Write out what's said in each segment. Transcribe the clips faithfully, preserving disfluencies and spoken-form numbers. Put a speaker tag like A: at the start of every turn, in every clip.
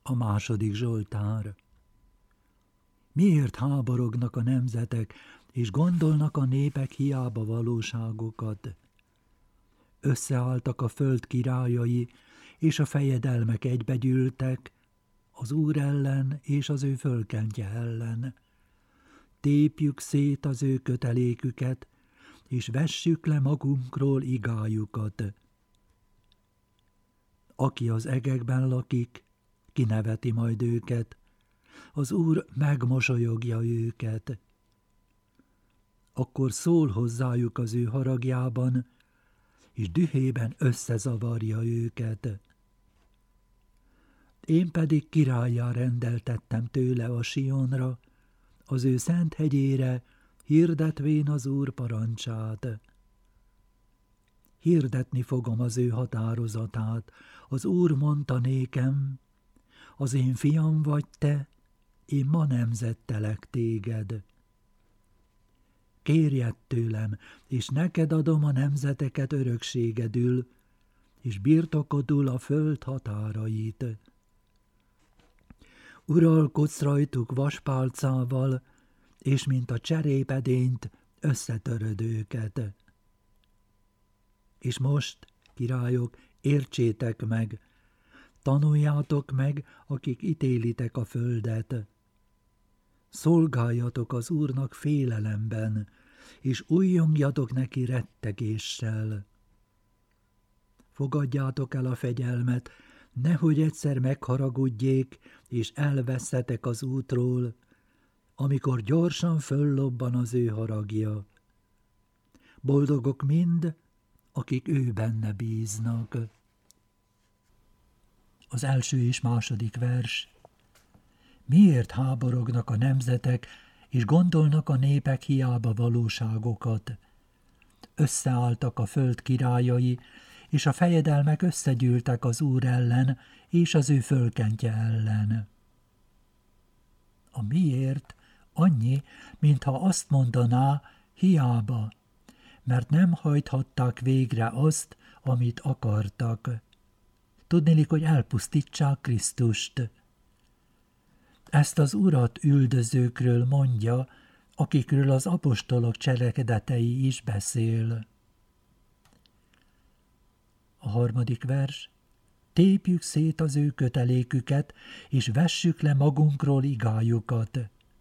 A: A második Zsoltár. Miért háborognak a nemzetek, és gondolnak a népek hiába valóságokat? Összeálltak a föld királyai, és a fejedelmek egybegyűltek, az Úr ellen és az ő fölkentje ellen. Tépjük szét az ő köteléküket, és vessük le magunkról igájukat. Aki az egekben lakik, kineveti majd őket, az Úr megmosolyogja őket. Akkor szól hozzájuk az ő haragjában, és dühében összezavarja őket. Én pedig királlyá rendeltettem tőle a Sionra, az ő szent hegyére, hirdetvén az Úr parancsát. Hirdetni fogom az ő határozatát, az Úr mondta nékem, az én fiam vagy te, én ma nemzettelek téged. Kérjed tőlem, és neked adom a nemzeteket örökségedül, és birtokodul a föld határait. Uralkodsz rajtuk vaspálcával, és mint a cserépedényt összetöröd őket. És most, királyok, értsétek meg, tanuljátok meg, akik ítélitek a földet. Szolgáljatok az Úrnak félelemben, és újjongjatok neki rettegéssel. Fogadjátok el a fegyelmet, nehogy egyszer megharagudjék, és elvesszetek az útról, amikor gyorsan föllobban az ő haragja. Boldogok mind, akik ő benne bíznak. Az első és második vers. Miért háborognak a nemzetek, és gondolnak a népek hiába valóságokat? Összeálltak a föld királyai, és a fejedelmek összegyűltek az Úr ellen, és az ő fölkentje ellen. A miért annyi, mintha azt mondaná, hiába, mert nem hajthatták végre azt, amit akartak. Tudniillik, hogy elpusztítsák Krisztust. Ezt az Urat üldözőkről mondja, akikről az apostolok cselekedetei is beszél. A harmadik vers. Tépjük szét az ő köteléküket, és vessük le magunkról igájukat.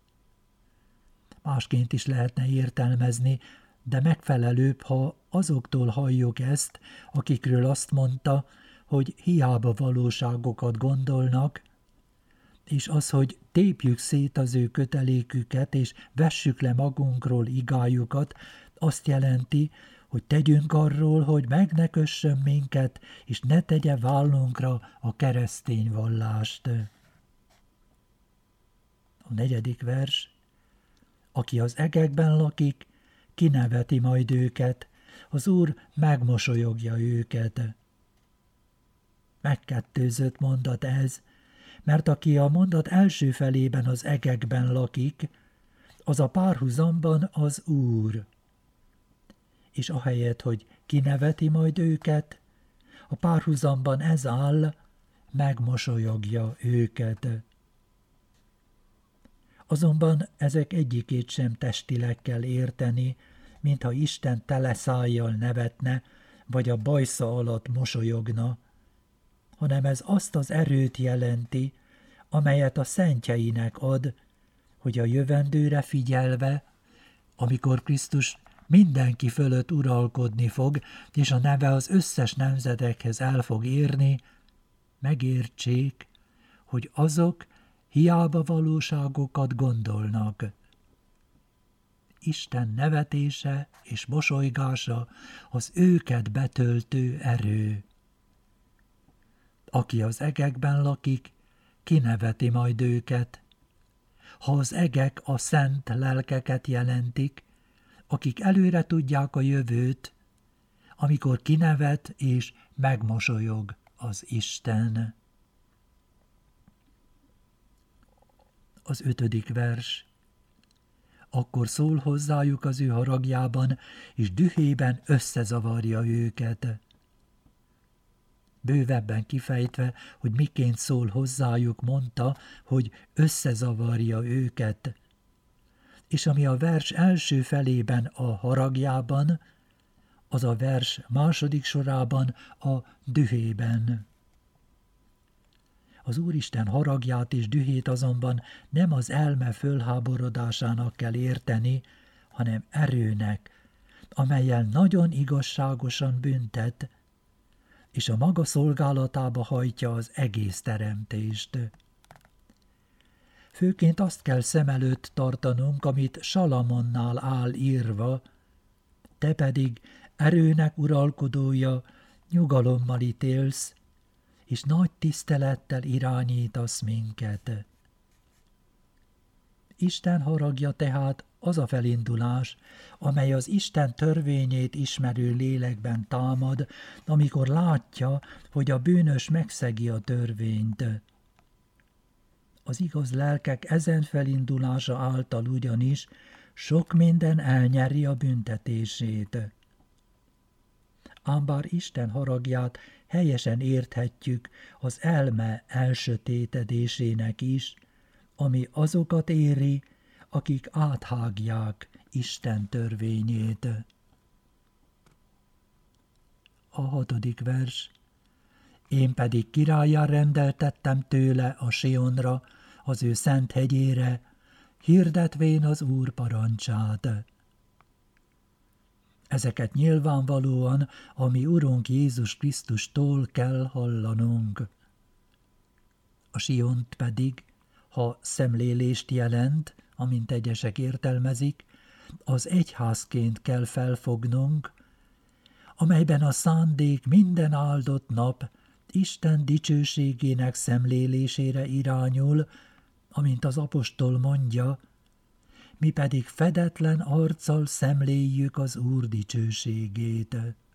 A: Másként is lehetne értelmezni, de megfelelőbb, ha azoktól halljuk ezt, akikről azt mondta, hogy hiába valóságokat gondolnak, és az, hogy tépjük szét az ő köteléküket, és vessük le magunkról igájukat, azt jelenti, hogy tegyünk arról, hogy meg ne kössön minket, és ne tegye vállunkra a keresztény vallást. A negyedik vers. Aki az egekben lakik, kineveti majd őket, az Úr megmosolyogja őket. Megkettőzött mondat ez, mert aki a mondat első felében az egekben lakik, az a párhuzamban az Úr. És ahelyett, hogy kineveti majd őket, a párhuzamban ez áll, megmosolyogja őket. Azonban ezek egyikét sem testileg kell érteni, mintha Isten tele szájjal nevetne, vagy a bajsza alatt mosolyogna, hanem ez azt az erőt jelenti, amelyet a szentjeinek ad, hogy a jövendőre figyelve, amikor Krisztus mindenki fölött uralkodni fog, és a neve az összes nemzetekhez el fog érni, megértsék, hogy azok hiába valóságokat gondolnak. Isten nevetése és mosolygása az őket betöltő erő. Aki az egekben lakik, kineveti majd őket. Ha az egek a szent lelkeket jelentik, akik előre tudják a jövőt, amikor kinevet és megmosolyog az Isten. Az ötödik vers. Akkor szól hozzájuk az ő haragjában, és dühében összezavarja őket. Bővebben kifejtve, hogy miként szól hozzájuk, mondta, hogy összezavarja őket. És ami a vers első felében a haragjában, az a vers második sorában a dühében. Az Úristen haragját és dühét azonban nem az elme fölháborodásának kell érteni, hanem erőnek, amellyel nagyon igazságosan büntet, és a maga szolgálatába hajtja az egész teremtést. Főként azt kell szem előtt tartanunk, amit Salamonnál áll írva, te pedig erőnek uralkodója, nyugalommal ítélsz, és nagy tisztelettel irányítasz minket. Isten haragja tehát az a felindulás, amely az Isten törvényét ismerő lélekben támad, amikor látja, hogy a bűnös megszegi a törvényt. Az igaz lelkek ezen felindulása által ugyanis sok minden elnyeri a büntetését. Ám bár Isten haragját helyesen érthetjük az elme elsötétedésének is, ami azokat éri, akik áthágják Isten törvényét. A hatodik vers. Én pedig királlyá rendeltettem tőle a Sionra, az ő szent hegyére, hirdetvén az Úr parancsát. Ezeket nyilvánvalóan a mi Urunk Jézus Krisztustól kell hallanunk. A Siont pedig, ha szemlélést jelent, amint egyesek értelmezik, az egyházként kell felfognunk, amelyben a szándék minden áldott nap Isten dicsőségének szemlélésére irányul, amint az apostol mondja, mi pedig fedetlen arccal szemléljük az Úr dicsőségét.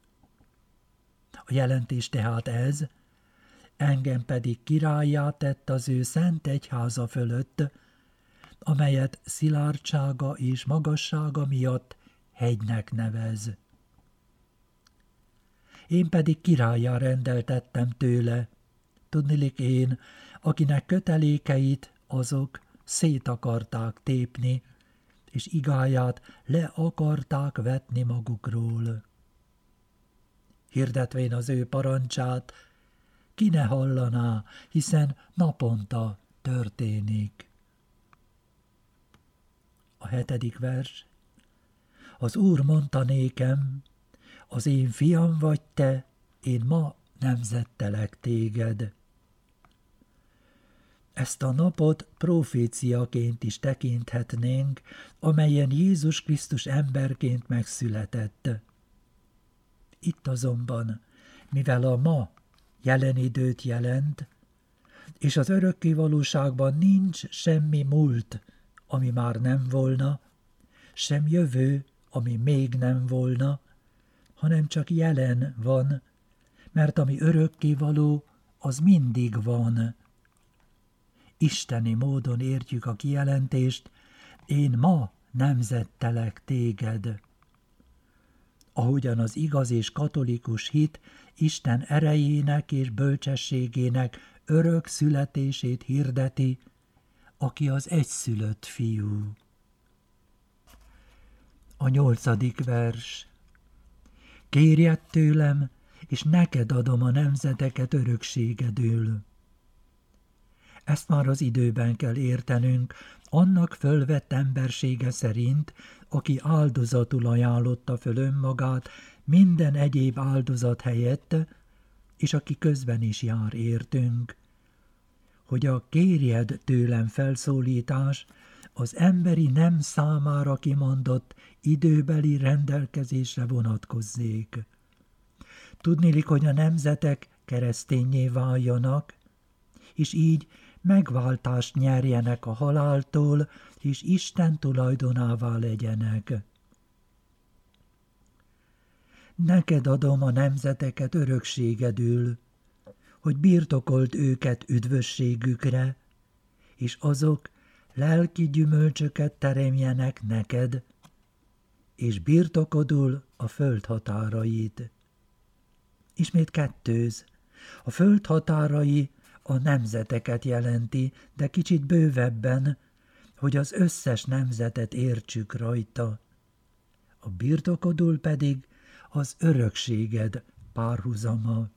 A: A jelentés tehát ez, engem pedig királlyá tett az ő szent egyháza fölött, amelyet szilárdsága és magassága miatt hegynek nevez. Én pedig királlyá rendeltettem tőle, tudniillik én, akinek kötelékeit azok szét akarták tépni, és igáját le akarták vetni magukról. Hirdetvén az ő parancsát, ki ne hallaná, hiszen naponta történik. A hetedik vers. Az Úr mondta nékem, az én fiam vagy te, én ma nemzettelek téged. Ezt a napot proféciaként is tekinthetnénk, amelyen Jézus Krisztus emberként megszületett. Itt azonban, mivel a ma jelen időt jelent, és az örökké valóságban nincs semmi múlt, ami már nem volna, sem jövő, ami még nem volna, hanem csak jelen van, mert ami örökké való, az mindig van. Isteni módon értjük a kijelentést, én ma nemzettelek téged. Ahogyan az igaz és katolikus hit Isten erejének és bölcsességének örök születését hirdeti, aki az egyszülött fiú. A nyolcadik vers. Kérjed tőlem, és neked adom a nemzeteket örökségedül. Ezt már az időben kell értenünk, annak fölvett embersége szerint, aki áldozatul ajánlotta föl önmagát minden egyéb áldozat helyett, és aki közben is jár értünk, hogy a kérjed tőlem felszólítás az emberi nem számára kimondott időbeli rendelkezésre vonatkozzék. Tudniillik, hogy a nemzetek kereszténnyé váljanak, és így megváltást nyerjenek a haláltól, és Isten tulajdonává legyenek. Neked adom a nemzeteket örökségedül, hogy birtokold őket üdvösségükre, és azok lelki gyümölcsöket teremjenek neked, és birtokodul a föld határait. Ismét kettőz, A föld határai a nemzeteket jelenti, de kicsit bővebben, hogy az összes nemzetet értsük rajta. A birtokodul pedig az örökséged párhuzama.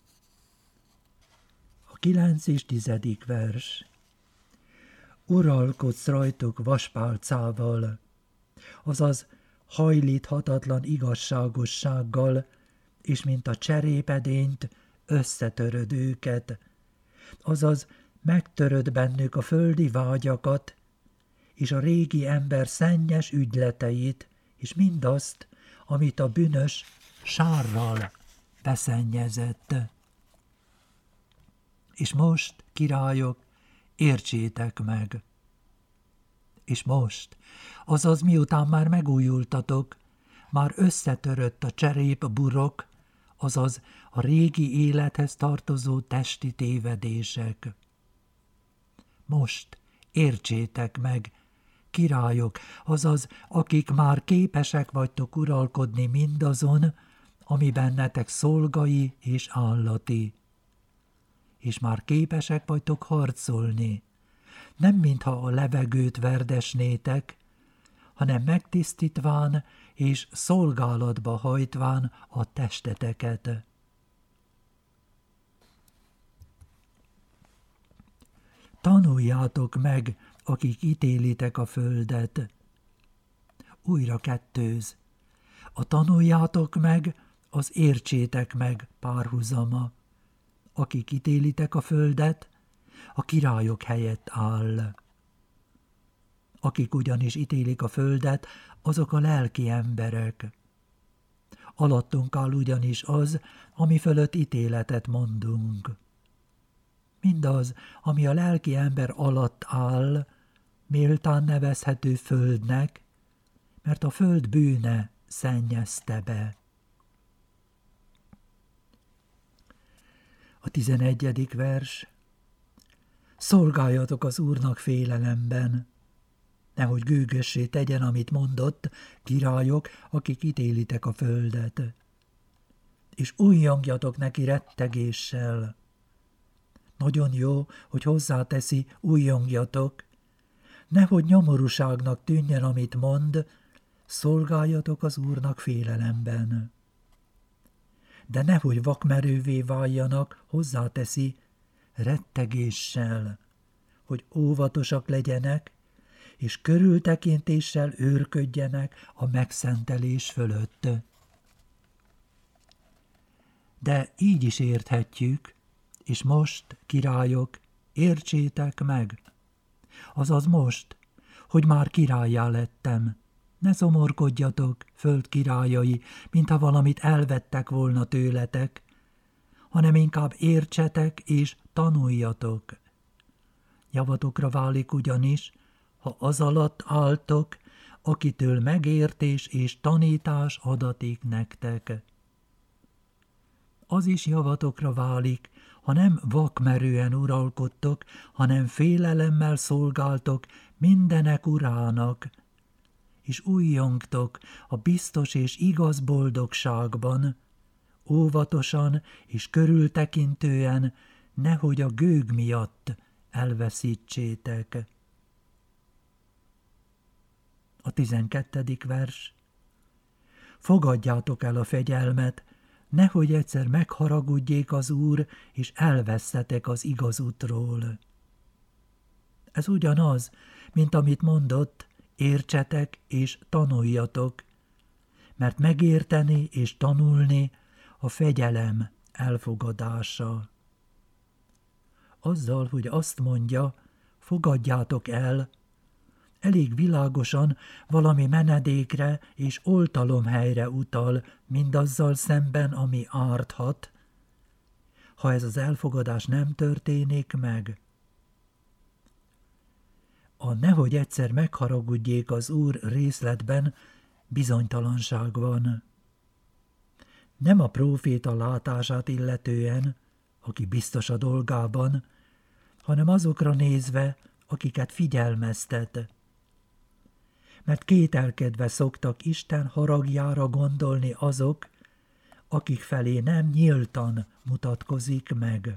A: A kilenc és tizedik vers. Uralkodsz rajtuk vaspálcával, azaz hajlíthatatlan igazságossággal, és mint a cserépedényt összetöröd őket, azaz megtöröd bennük a földi vágyakat, és a régi ember szennyes ügyleteit, és mindazt, amit a bűnös sárral beszennyezett. És most, királyok, értsétek meg. És most, azaz miután már megújultatok, már összetörött a cserép burok, azaz a régi élethez tartozó testi tévedések. Most értsétek meg, királyok, azaz akik már képesek vagytok uralkodni mindazon, ami bennetek szolgai és állati. És már képesek vagytok harcolni, nem mintha a levegőt verdesnétek, hanem megtisztítván és szolgálatba hajtván a testeteket. Tanuljátok meg, akik ítélitek a földet. Újra kettőz. A tanuljátok meg, az értsétek meg párhuzama. Akik ítélitek a földet, a királyok helyett áll. Akik ugyanis ítélik a földet, azok a lelki emberek. Alattunk áll ugyanis az, ami fölött ítéletet mondunk. Mindaz, ami a lelki ember alatt áll, méltán nevezhető földnek, mert a föld bűne szennyezte be. A tizenegyedik vers. Szolgáljatok az Úrnak félelemben, nehogy gőgössé tegyen, amit mondott, királyok, akik ítélitek a földet. És újjongjatok neki rettegéssel. Nagyon jó, hogy hozzáteszi, újjongjatok. Nehogy nyomorúságnak tűnjön, amit mond, szolgáljatok az Úrnak félelemben. De nehogy vakmerővé váljanak, hozzáteszi, rettegéssel, hogy óvatosak legyenek, és körültekintéssel őrködjenek a megszentelés fölött. De így is érthetjük, és most, királyok, értsétek meg. Azaz most, hogy már királlyá lettem. Ne szomorkodjatok, föld királyai, mintha valamit elvettek volna tőletek, hanem inkább értsetek és tanuljatok. Javatokra válik ugyanis, ha az alatt álltok, akitől megértés és tanítás adatik nektek. Az is javatokra válik, ha nem vakmerően uralkodtok, hanem félelemmel szolgáltok mindenek urának, és újjongtok a biztos és igaz boldogságban, óvatosan és körültekintően, nehogy a gőg miatt elveszítsétek. A tizenkettedik vers. Fogadjátok el a fegyelmet, nehogy egyszer megharagudjék az Úr, és elvesszetek az igaz útról. Ez ugyanaz, mint amit mondott, értsetek és tanuljatok, mert megérteni és tanulni a fegyelem elfogadása. Azzal, hogy azt mondja, fogadjátok el, elég világosan valami menedékre és oltalomhelyre utal, mindazzal szemben, ami árthat, ha ez az elfogadás nem történik meg. A nehogy egyszer megharagudjék az Úr részletben bizonytalanság van. Nem a próféta látását illetően, aki biztos a dolgában, hanem azokra nézve, akiket figyelmeztet. Mert kételkedve szoktak Isten haragjára gondolni azok, akik felé nem nyíltan mutatkozik meg.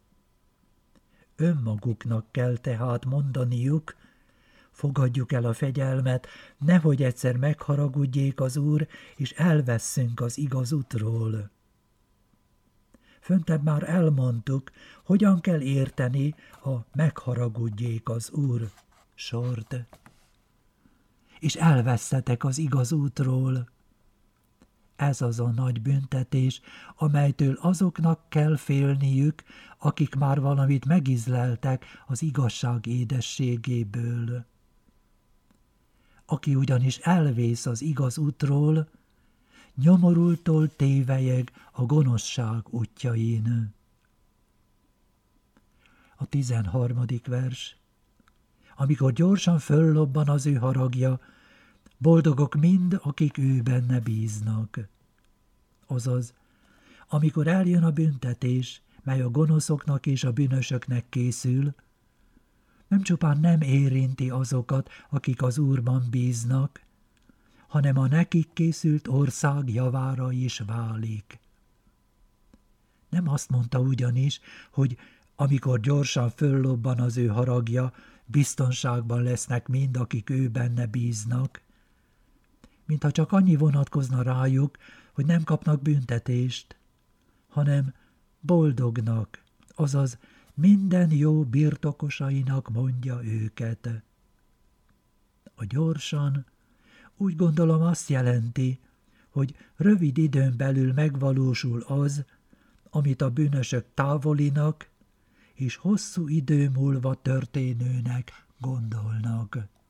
A: Önmaguknak kell tehát mondaniuk, fogadjuk el a fegyelmet, nehogy egyszer megharagudjék az Úr, és elvesszünk az igaz útról. Föntebb már elmondtuk, hogyan kell érteni a megharagudjék az Úr sort. És elvesztetek az igaz útról. Ez az a nagy büntetés, amelytől azoknak kell félniük, akik már valamit megízleltek az igazság édességéből. Aki ugyanis elvész az igaz útról, nyomorultól tévelyeg a gonoszság útjain. A tizenharmadik vers. Amikor gyorsan föllobban az ő haragja, boldogok mind, akik ő benne bíznak. Azaz, amikor eljön a büntetés, mely a gonoszoknak és a bűnösöknek készül, nem csupán nem érinti azokat, akik az Úrban bíznak, hanem a nekik készült ország javára is válik. Nem azt mondta ugyanis, hogy amikor gyorsan föllobban az ő haragja, biztonságban lesznek mind, akik ő benne bíznak, mintha csak annyi vonatkozna rájuk, hogy nem kapnak büntetést, hanem boldognak, azaz minden jó birtokosainak mondja őket. A gyorsan úgy gondolom azt jelenti, hogy rövid időn belül megvalósul az, amit a bűnösök távolinak és hosszú idő múlva történőnek gondolnak.